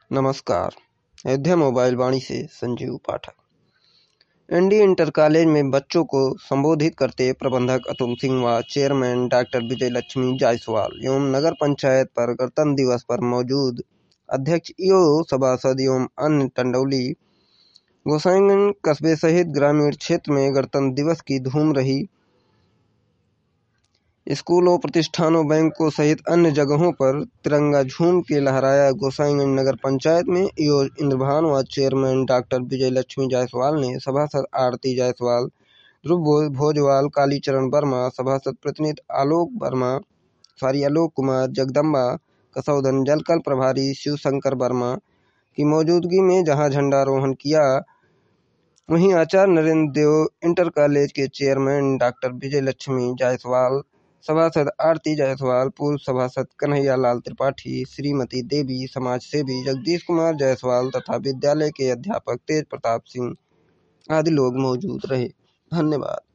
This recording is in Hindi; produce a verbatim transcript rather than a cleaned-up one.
नमस्कार। अयोध्या मोबाइल वाणी से Sanjeev Pathak. ND inter college में बच्चों को संबोधित करते प्रबंधक अतुल सिंह व चेयरमैन डॉक्टर विजय लक्ष्मी जायसवाल एवं नगर पंचायत पर गणतंत्र दिवस पर मौजूद अध्यक्ष ईओ सभासद एवं अन्य टंडौली गोसाईगंज कस्बे सहित ग्रामीण क्षेत्र में गणतंत्र दिवस की धूम रही। स्कूलों, प्रतिष्ठानों, बैंकों सहित अन्य जगहों पर तिरंगा झूम के लहराया। गोसाईगंज नगर पंचायत में ईओ इंद्रभान व चेयरमैन डॉक्टर विजय लक्ष्मी जायसवाल ने सभासद आरती जायसवाल, ध्रुव भोजवाल, कालीचरण वर्मा, सभासद प्रतिनिधि आलोक वर्मा सॉरी आलोक कुमार, जगदम्बा कसौदन, जलकल प्रभारी शिवशंकर वर्मा की मौजूदगी में जहां झंडारोहण किया, वहीं आचार्य नरेंद्र देव, इंटर कॉलेज के चेयरमैन डॉक्टर विजय लक्ष्मी जायसवाल, सभासद आरती जायसवाल, पूर्व सभासद कन्हैया लाल त्रिपाठी, श्रीमती देवी, समाज सेवी जगदीश कुमार जायसवाल तथा विद्यालय के अध्यापक तेज प्रताप सिंह आदि लोग मौजूद रहे। धन्यवाद।